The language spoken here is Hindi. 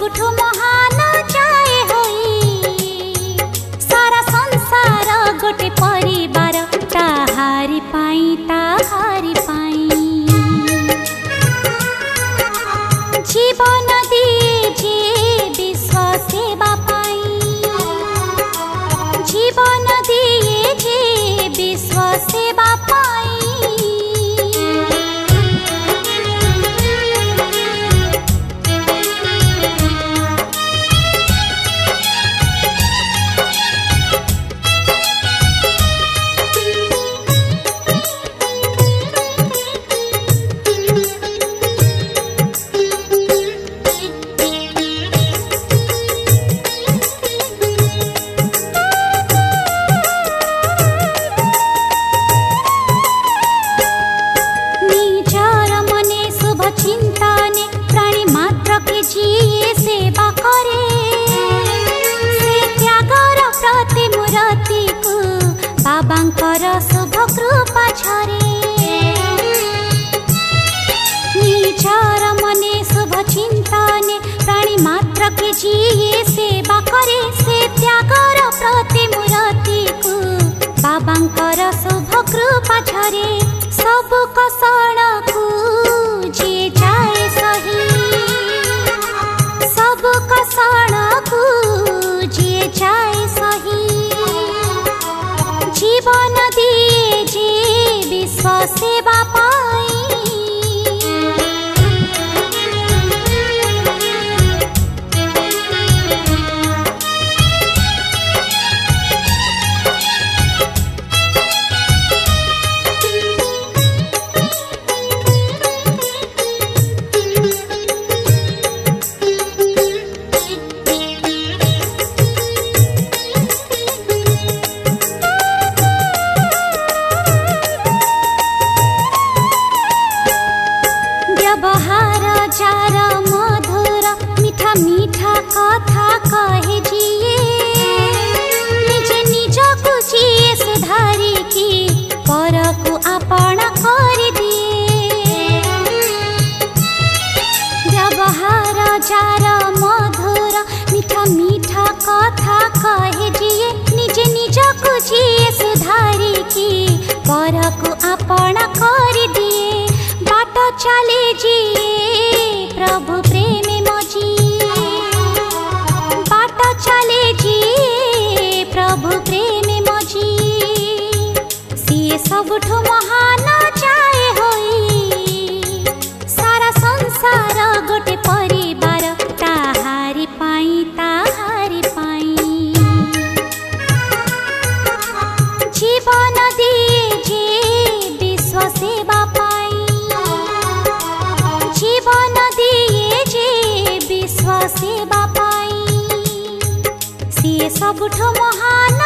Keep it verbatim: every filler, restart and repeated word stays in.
सबुठु महान जाए होई सारा संसार गोटे परिवार ताहारी पाई ताहारी पाई जीवन दिए जे विश्व सेवा पाई जीवन दिए जे विश्व सेवा पाई जिए सेवा करे से त्यागर प्रतिमूर्ति को बाबांकर शुभ कृपा झरे निजर मने शुभ चिंतने प्राणी मात्र के जिए सेवा करे से त्यागर प्रतिमूर्ति को बाबांकर शुभ कृपा झरे सब कषण को जे जाए सही सब कषण को जे जाए सही जीवन दिए जे विश्व सेवा पाई व्यवहार जार मधुर मीठा मीठा कथा कहे जिए निजे निज को जिए सुधारी की पर को आपण कर दिए व्यवहार जार मधुर मीठा मीठा कथा कहे जिए निजे निज को जिए सुधारी की पर को आपण कर दिए बाट चले जिए प्रभु प्रेम मजी बाट चले जिए प्रभु प्रेम मजी सी सबुठु महान जाए होई सारा संसार गोटे परिवार ताहारी पाई ताहारी पाई जीवन दिए जे विश्व सेवा पाई जीवन दिए जे विश्व सेवा पाई सी सबुठु महान